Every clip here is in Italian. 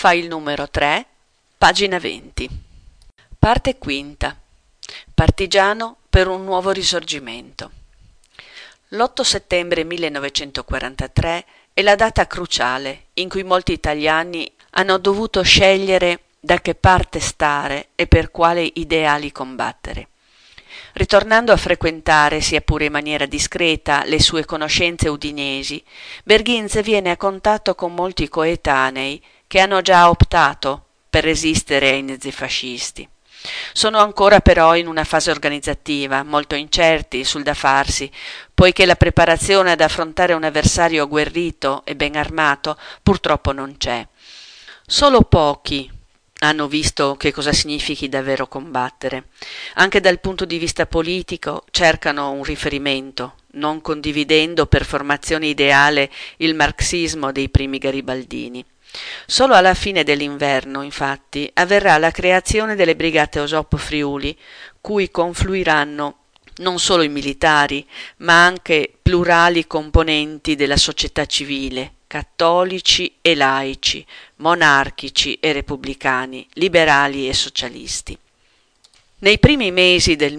File numero 3, pagina 20. Parte quinta. Partigiano per un nuovo risorgimento. L'8 settembre 1943 è la data cruciale in cui molti italiani hanno dovuto scegliere da che parte stare e per quale ideali combattere. Ritornando a frequentare, sia pure in maniera discreta, le sue conoscenze udinesi, Berghinz viene a contatto con molti coetanei che hanno già optato per resistere ai nazifascisti. Sono ancora però in una fase organizzativa, molto incerti sul da farsi, poiché la preparazione ad affrontare un avversario agguerrito e ben armato purtroppo non c'è. Solo pochi hanno visto che cosa significhi davvero combattere. Anche dal punto di vista politico cercano un riferimento, non condividendo per formazione ideale il marxismo dei primi garibaldini. Solo alla fine dell'inverno, infatti, avverrà la creazione delle Brigate Osop Friuli, cui confluiranno non solo i militari, ma anche plurali componenti della società civile, cattolici e laici, monarchici e repubblicani, liberali e socialisti. Nei primi mesi del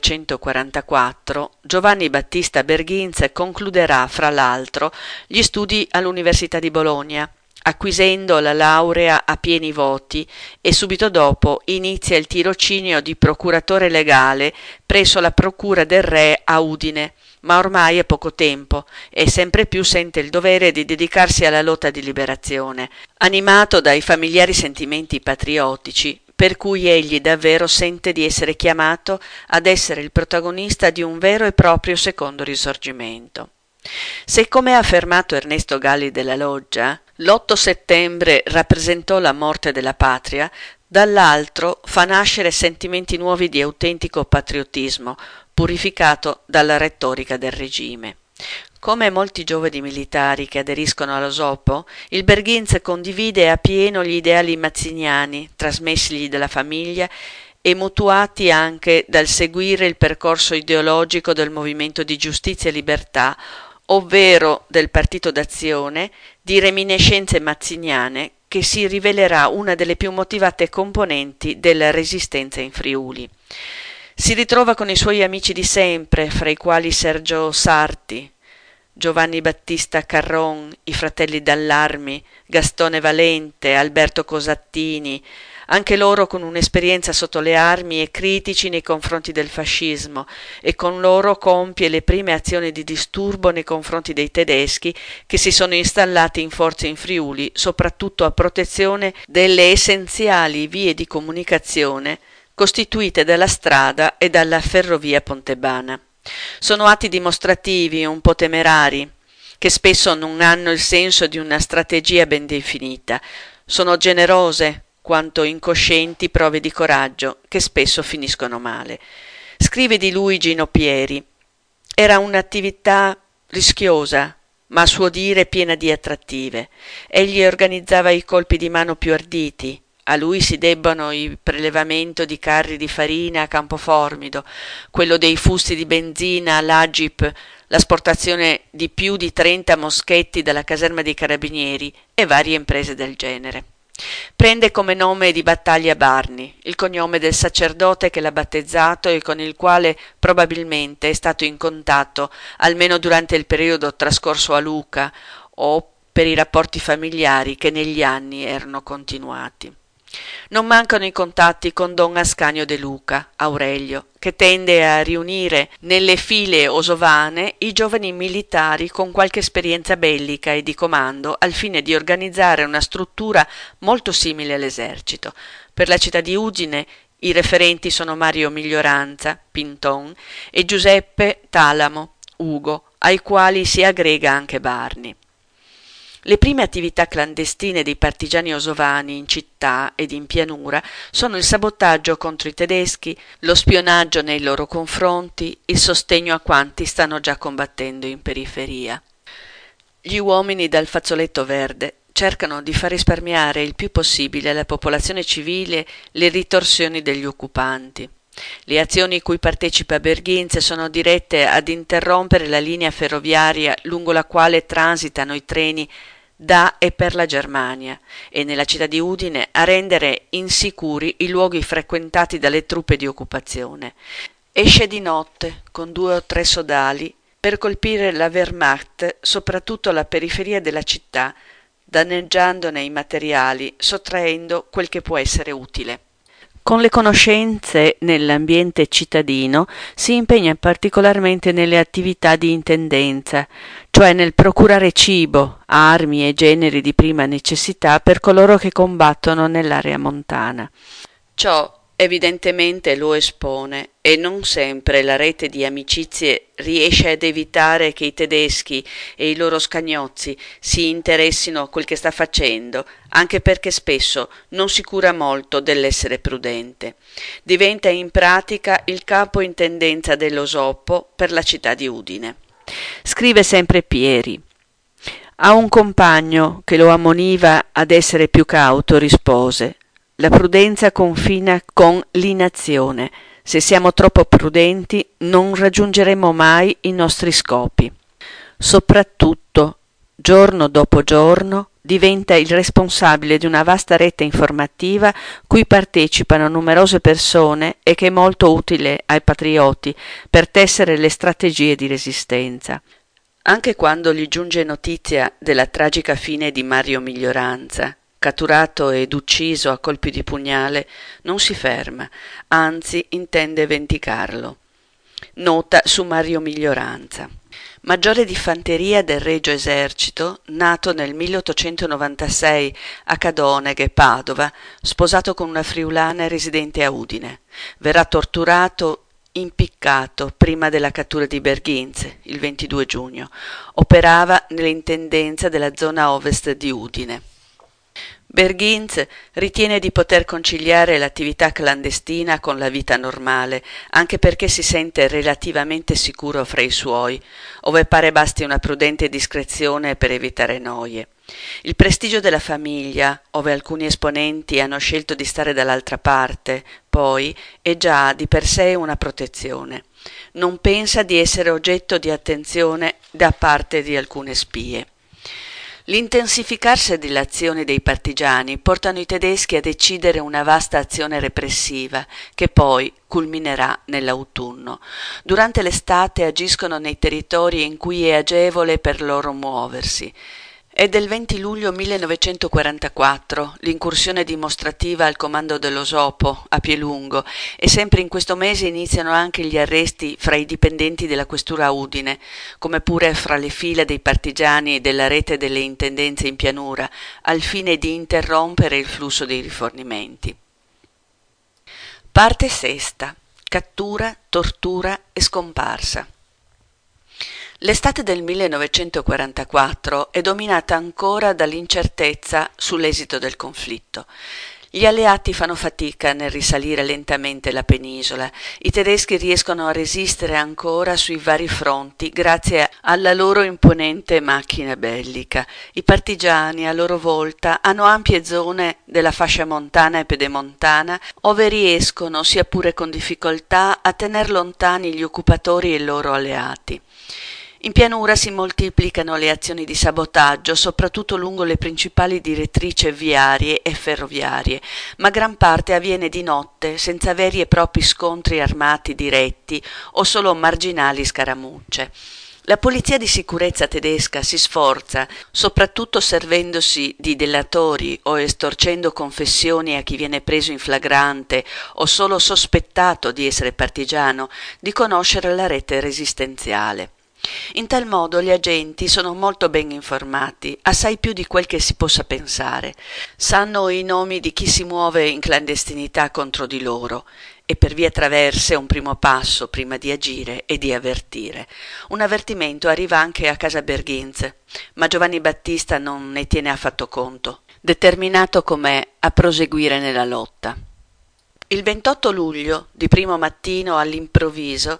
1944 Giovanni Battista Berghinz concluderà, fra l'altro, gli studi all'Università di Bologna, acquisendo la laurea a pieni voti, e subito dopo inizia il tirocinio di procuratore legale presso la Procura del Re a Udine, ma ormai è poco tempo e sempre più sente il dovere di dedicarsi alla lotta di liberazione, animato dai familiari sentimenti patriottici, per cui egli davvero sente di essere chiamato ad essere il protagonista di un vero e proprio secondo risorgimento. Se, come ha affermato Ernesto Galli della Loggia, l'8 settembre rappresentò la morte della patria, dall'altro fa nascere sentimenti nuovi di autentico patriottismo, purificato dalla retorica del regime. Come molti giovani militari che aderiscono allo Sopo, il Berghinz condivide appieno gli ideali mazziniani, trasmessigli dalla famiglia e mutuati anche dal seguire il percorso ideologico del Movimento di Giustizia e Libertà, ovvero del Partito d'Azione, di reminiscenze mazziniane, che si rivelerà una delle più motivate componenti della resistenza in Friuli. Si ritrova con i suoi amici di sempre, fra i quali Sergio Sarti, Giovanni Battista Carron, i fratelli Dallarmi, Gastone Valente, Alberto Cosattini, anche loro con un'esperienza sotto le armi e critici nei confronti del fascismo, e con loro compie le prime azioni di disturbo nei confronti dei tedeschi che si sono installati in forza in Friuli, soprattutto a protezione delle essenziali vie di comunicazione costituite dalla strada e dalla ferrovia Pontebana. Sono atti dimostrativi un po' temerari, che spesso non hanno il senso di una strategia ben definita. Sono generose quanto incoscienti prove di coraggio, che spesso finiscono male. Scrive di lui Gino Pieri: era un'attività rischiosa, ma a suo dire piena di attrattive. Egli organizzava i colpi di mano più arditi. A lui si debbono il prelevamento di carri di farina a Campoformido, quello dei fusti di benzina all'Agip, l'asportazione di più di 30 moschetti dalla caserma dei carabinieri e varie imprese del genere. Prende come nome di battaglia Barni, il cognome del sacerdote che l'ha battezzato e con il quale probabilmente è stato in contatto almeno durante il periodo trascorso a Luca o per i rapporti familiari che negli anni erano continuati. Non mancano i contatti con don Ascanio De Luca, Aurelio, che tende a riunire nelle file osovane i giovani militari con qualche esperienza bellica e di comando al fine di organizzare una struttura molto simile all'esercito. Per la città di Udine i referenti sono Mario Miglioranza, Pinton, e Giuseppe Talamo, Ugo, ai quali si aggrega anche Barni. Le prime attività clandestine dei partigiani osovani in città ed in pianura sono il sabotaggio contro i tedeschi, lo spionaggio nei loro confronti, il sostegno a quanti stanno già combattendo in periferia. Gli uomini dal fazzoletto verde cercano di far risparmiare il più possibile alla popolazione civile le ritorsioni degli occupanti. Le azioni cui partecipa Berghinz sono dirette ad interrompere la linea ferroviaria lungo la quale transitano i treni da e per la Germania e nella città di Udine a rendere insicuri i luoghi frequentati dalle truppe di occupazione. Esce di notte con 2 o 3 sodali per colpire la Wehrmacht, soprattutto la periferia della città, danneggiandone i materiali, sottraendo quel che può essere utile. Con le conoscenze nell'ambiente cittadino si impegna particolarmente nelle attività di intendenza, cioè nel procurare cibo, armi e generi di prima necessità per coloro che combattono nell'area montana. Ciò evidentemente lo espone e non sempre la rete di amicizie riesce ad evitare che i tedeschi e i loro scagnozzi si interessino a quel che sta facendo, anche perché spesso non si cura molto dell'essere prudente. Diventa in pratica il capo intendenza dello Soppo per la città di Udine. Scrive sempre Pieri. A un compagno che lo ammoniva ad essere più cauto rispose: la prudenza confina con l'inazione. Se siamo troppo prudenti non raggiungeremo mai i nostri scopi. Soprattutto, giorno dopo giorno, diventa il responsabile di una vasta rete informativa cui partecipano numerose persone e che è molto utile ai patrioti per tessere le strategie di resistenza. Anche quando gli giunge notizia della tragica fine di Mario Miglioranza, catturato ed ucciso a colpi di pugnale, non si ferma, anzi intende vendicarlo. Nota su Mario Miglioranza. Maggiore di fanteria del Regio Esercito, nato nel 1896 a Cadoneghe, Padova, sposato con una friulana residente a Udine. Verrà torturato, impiccato prima della cattura di Berghinz, il 22 giugno. Operava nell'intendenza della zona ovest di Udine. Berghinz ritiene di poter conciliare l'attività clandestina con la vita normale, anche perché si sente relativamente sicuro fra i suoi, ove pare basti una prudente discrezione per evitare noie. Il prestigio della famiglia, ove alcuni esponenti hanno scelto di stare dall'altra parte, poi, è già di per sé una protezione. Non pensa di essere oggetto di attenzione da parte di alcune spie. L'intensificarsi dell'azione dei partigiani portano i tedeschi a decidere una vasta azione repressiva che poi culminerà nell'autunno. Durante l'estate agiscono nei territori in cui è agevole per loro muoversi. È del 20 luglio 1944 l'incursione dimostrativa al comando dello Sopo a Pielungo e sempre in questo mese iniziano anche gli arresti fra i dipendenti della questura Udine, come pure fra le fila dei partigiani della rete delle intendenze in pianura, al fine di interrompere il flusso dei rifornimenti. Parte sesta. Cattura, tortura e scomparsa. L'estate del 1944 è dominata ancora dall'incertezza sull'esito del conflitto. Gli alleati fanno fatica nel risalire lentamente la penisola. I tedeschi riescono a resistere ancora sui vari fronti grazie alla loro imponente macchina bellica. I partigiani, a loro volta, hanno ampie zone della fascia montana e pedemontana ove riescono, sia pure con difficoltà, a tener lontani gli occupatori e i loro alleati. In pianura si moltiplicano le azioni di sabotaggio, soprattutto lungo le principali direttrici viarie e ferroviarie, ma gran parte avviene di notte, senza veri e propri scontri armati diretti o solo marginali scaramucce. La polizia di sicurezza tedesca si sforza, soprattutto servendosi di delatori o estorcendo confessioni a chi viene preso in flagrante o solo sospettato di essere partigiano, di conoscere la rete resistenziale. In tal modo gli agenti sono molto ben informati, assai più di quel che si possa pensare. Sanno i nomi di chi si muove in clandestinità contro di loro e per vie traverse è un primo passo prima di agire e di avvertire. Un avvertimento arriva anche a casa Berghinz, ma Giovanni Battista non ne tiene affatto conto, determinato com'è a proseguire nella lotta. Il 28 luglio, di primo mattino all'improvviso,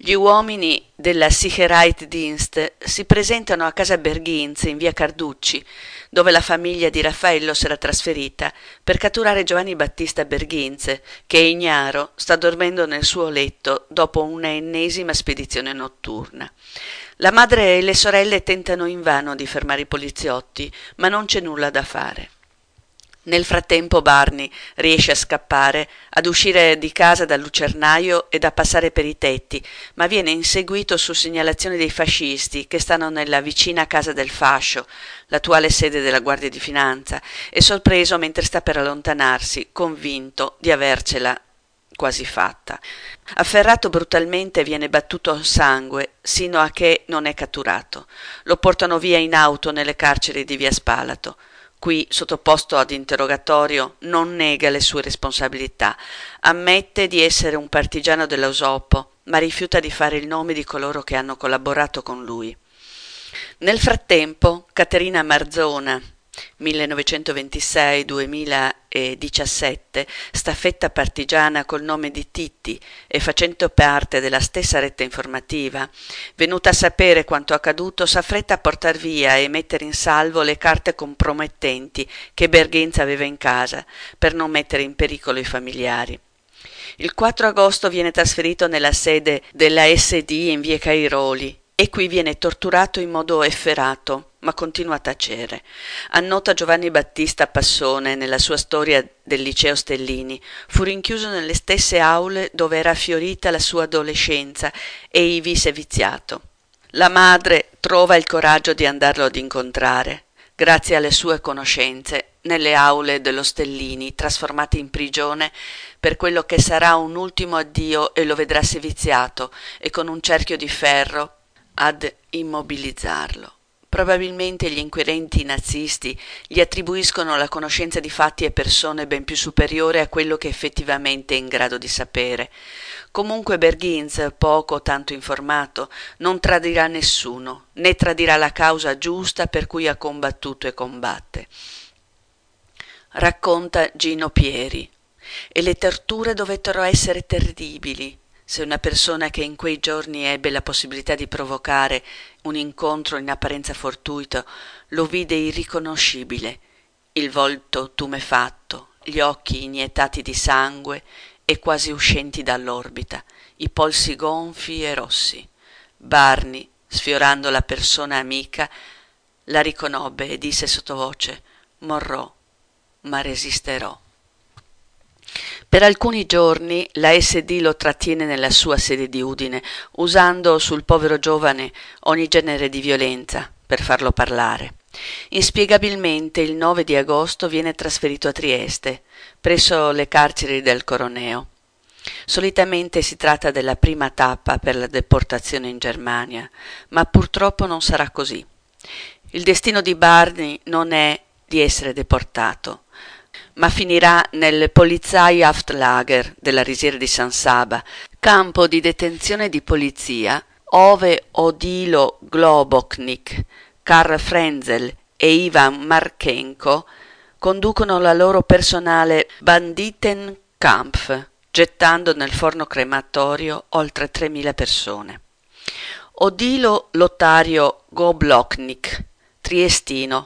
Gli uomini della Sicherheitsdienst si presentano a casa Berghinz in via Carducci, dove la famiglia di Raffaello s'era trasferita, per catturare Giovanni Battista Berghinz, che ignaro sta dormendo nel suo letto dopo una ennesima spedizione notturna. La madre e le sorelle tentano invano di fermare i poliziotti, ma non c'è nulla da fare. Nel frattempo Barney riesce a scappare, ad uscire di casa dal lucernaio e a passare per i tetti, ma viene inseguito su segnalazione dei fascisti che stanno nella vicina casa del Fascio, l'attuale sede della Guardia di Finanza, e sorpreso mentre sta per allontanarsi, convinto di avercela quasi fatta. Afferrato brutalmente viene battuto a sangue sino a che non è catturato. Lo portano via in auto nelle carceri di via Spalato. Qui, sottoposto ad interrogatorio, non nega le sue responsabilità, ammette di essere un partigiano dell'Ausopo, ma rifiuta di fare il nome di coloro che hanno collaborato con lui. Nel frattempo, Caterina Marzona, 1926-2017, staffetta partigiana col nome di Titti e facendo parte della stessa rete informativa, venuta a sapere quanto accaduto, s'affretta a portar via e mettere in salvo le carte compromettenti che Berghinz aveva in casa, per non mettere in pericolo i familiari. Il 4 agosto viene trasferito nella sede della SD in via Cairoli e qui viene torturato in modo efferato, ma continua a tacere. Annota Giovanni Battista Passone nella sua storia del liceo Stellini: fu rinchiuso nelle stesse aule dove era fiorita la sua adolescenza e ivi si è viziato. La madre trova il coraggio di andarlo ad incontrare, grazie alle sue conoscenze, nelle aule dello Stellini, trasformate in prigione per quello che sarà un ultimo addio, e lo vedrà seviziato e con un cerchio di ferro ad immobilizzarlo. Probabilmente gli inquirenti nazisti gli attribuiscono la conoscenza di fatti e persone ben più superiore a quello che effettivamente è in grado di sapere. Comunque Berghinz, poco o tanto informato, non tradirà nessuno, né tradirà la causa giusta per cui ha combattuto e combatte. Racconta Gino Pieri. E le torture dovettero essere terribili. Se una persona che in quei giorni ebbe la possibilità di provocare un incontro in apparenza fortuito lo vide irriconoscibile, il volto tumefatto, gli occhi iniettati di sangue e quasi uscenti dall'orbita, i polsi gonfi e rossi. Barney, sfiorando la persona amica, la riconobbe e disse sottovoce: «Morrò, ma resisterò». Per alcuni giorni la SD lo trattiene nella sua sede di Udine, usando sul povero giovane ogni genere di violenza per farlo parlare. Inspiegabilmente il 9 di agosto viene trasferito a Trieste, presso le carceri del Coroneo. Solitamente si tratta della prima tappa per la deportazione in Germania, ma purtroppo non sarà così. Il destino di Barney non è di essere deportato, ma finirà nel Polizeihaftlager della risiera di San Saba, campo di detenzione di polizia ove Odilo Globoknik, Karl Frenzel e Ivan Marchenko conducono la loro personale Banditenkampf, gettando nel forno crematorio oltre 3.000 persone. Odilo Lotario Globoknik, triestino,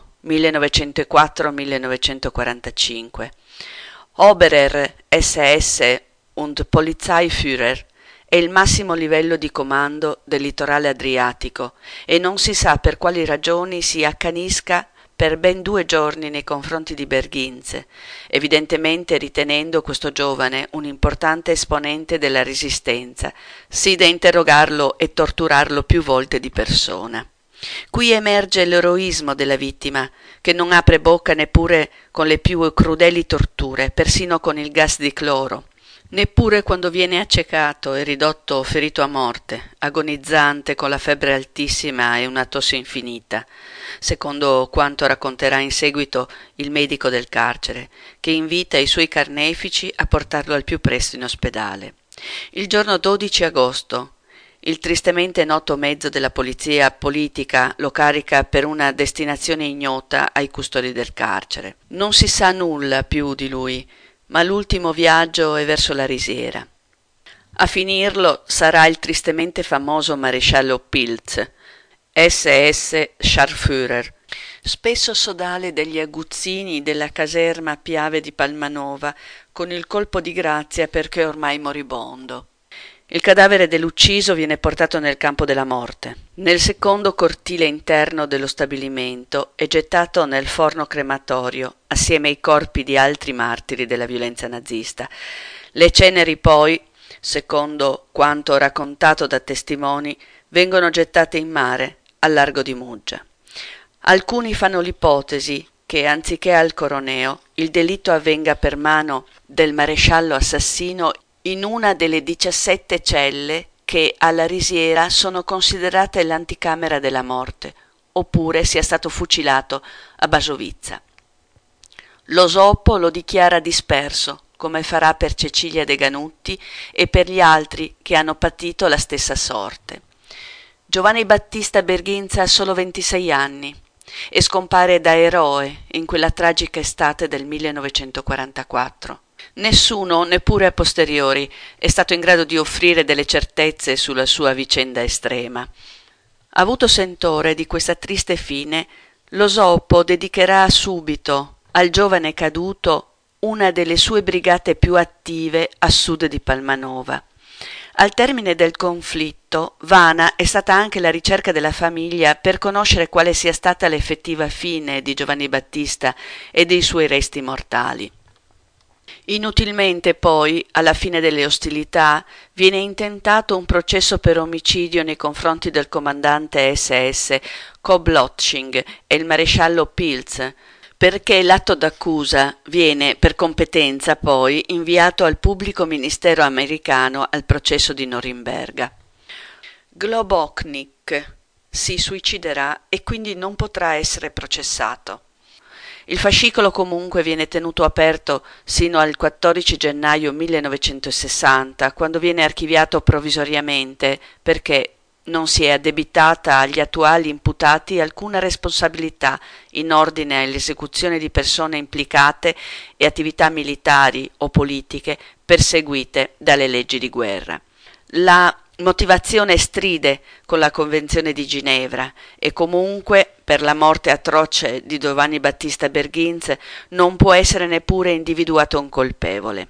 1904-1945. Oberer SS und Polizeiführer è il massimo livello di comando del litorale adriatico e non si sa per quali ragioni si accanisca per ben 2 giorni nei confronti di Berghinz, evidentemente ritenendo questo giovane un importante esponente della resistenza, sì da interrogarlo e torturarlo più volte di persona. Qui emerge l'eroismo della vittima, che non apre bocca neppure con le più crudeli torture, persino con il gas di cloro, neppure quando viene accecato e ridotto ferito a morte, agonizzante con la febbre altissima e una tosse infinita, secondo quanto racconterà in seguito il medico del carcere, che invita i suoi carnefici a portarlo al più presto in ospedale. Il giorno 12 agosto il tristemente noto mezzo della polizia politica lo carica per una destinazione ignota ai custodi del carcere. Non si sa nulla più di lui, ma l'ultimo viaggio è verso la risiera. A finirlo sarà il tristemente famoso maresciallo Pilz, SS Scharführer, spesso sodale degli aguzzini della caserma Piave di Palmanova, con il colpo di grazia perché ormai moribondo. Il cadavere dell'ucciso viene portato nel campo della morte, nel secondo cortile interno dello stabilimento e gettato nel forno crematorio, assieme ai corpi di altri martiri della violenza nazista. Le ceneri poi, secondo quanto raccontato da testimoni, vengono gettate in mare al largo di Muggia. Alcuni fanno l'ipotesi che, anziché al Coroneo, il delitto avvenga per mano del maresciallo assassino in una delle 17 celle che alla Risiera sono considerate l'anticamera della morte, oppure sia stato fucilato a Basovizza. Lo Sopo lo dichiara disperso, come farà per Cecilia De Ganutti e per gli altri che hanno patito la stessa sorte. Giovanni Battista Berghinza ha solo 26 anni e scompare da eroe in quella tragica estate del 1944. Nessuno, neppure a posteriori, è stato in grado di offrire delle certezze sulla sua vicenda estrema. Avuto sentore di questa triste fine, lo Sopo dedicherà subito al giovane caduto una delle sue brigate più attive a sud di Palmanova. Al termine del conflitto, vana è stata anche la ricerca della famiglia per conoscere quale sia stata l'effettiva fine di Giovanni Battista e dei suoi resti mortali. Inutilmente poi, alla fine delle ostilità, viene intentato un processo per omicidio nei confronti del comandante SS Koblotzing e il maresciallo Pilz, perché l'atto d'accusa viene, per competenza poi, inviato al pubblico ministero americano al processo di Norimberga. Globoknik si suiciderà e quindi non potrà essere processato. Il fascicolo comunque viene tenuto aperto sino al 14 gennaio 1960, quando viene archiviato provvisoriamente perché non si è addebitata agli attuali imputati alcuna responsabilità in ordine all'esecuzione di persone implicate e attività militari o politiche perseguite dalle leggi di guerra. La motivazione stride con la Convenzione di Ginevra e comunque per la morte atroce di Giovanni Battista Berghinz non può essere neppure individuato un colpevole.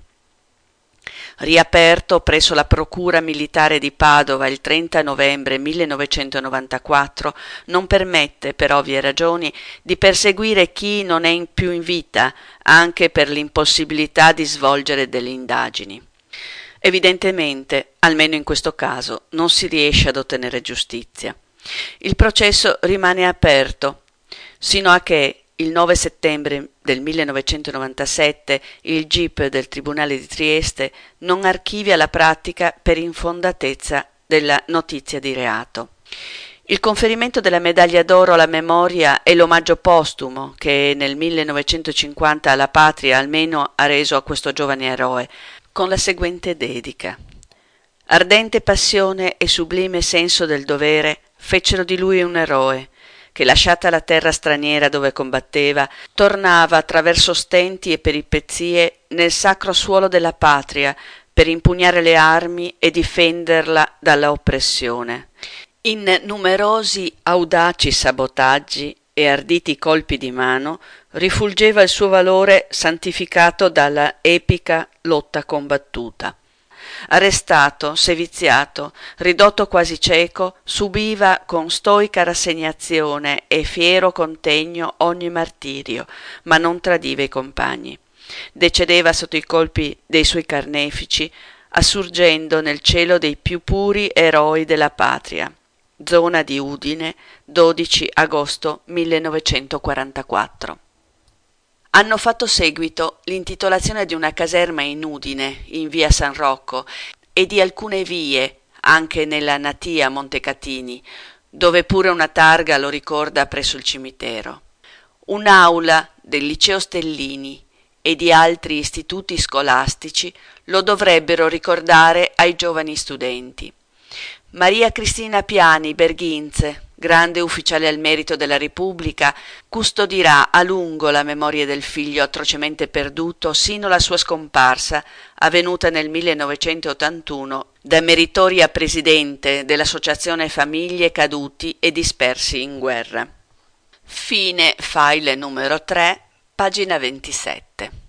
Riaperto presso la Procura Militare di Padova il 30 novembre 1994, non permette, per ovvie ragioni, di perseguire chi non è più in vita, anche per l'impossibilità di svolgere delle indagini. Evidentemente, almeno in questo caso, non si riesce ad ottenere giustizia. Il processo rimane aperto, sino a che il 9 settembre del 1997 il GIP del Tribunale di Trieste non archivia la pratica per infondatezza della notizia di reato. Il conferimento della medaglia d'oro alla memoria è l'omaggio postumo che nel 1950 la patria almeno ha reso a questo giovane eroe, con la seguente dedica. Ardente passione e sublime senso del dovere fecero di lui un eroe, che lasciata la terra straniera dove combatteva, tornava attraverso stenti e peripezie nel sacro suolo della patria per impugnare le armi e difenderla dalla oppressione. In numerosi audaci sabotaggi e arditi colpi di mano rifulgeva il suo valore santificato dalla epica lotta combattuta. Arrestato, seviziato, ridotto quasi cieco, subiva con stoica rassegnazione e fiero contegno ogni martirio, ma non tradiva i compagni. Decedeva sotto i colpi dei suoi carnefici, assurgendo nel cielo dei più puri eroi della patria. Zona di Udine, 12 agosto 1944. Hanno fatto seguito l'intitolazione di una caserma in Udine, in via San Rocco, e di alcune vie, anche nella natia Montecatini, dove pure una targa lo ricorda presso il cimitero. Un'aula del Liceo Stellini e di altri istituti scolastici lo dovrebbero ricordare ai giovani studenti. Maria Cristina Piani Berghinz, grande ufficiale al merito della Repubblica, custodirà a lungo la memoria del figlio atrocemente perduto sino alla sua scomparsa, avvenuta nel 1981 da meritoria presidente dell'Associazione Famiglie Caduti e Dispersi in Guerra. Fine file numero 3, pagina 27.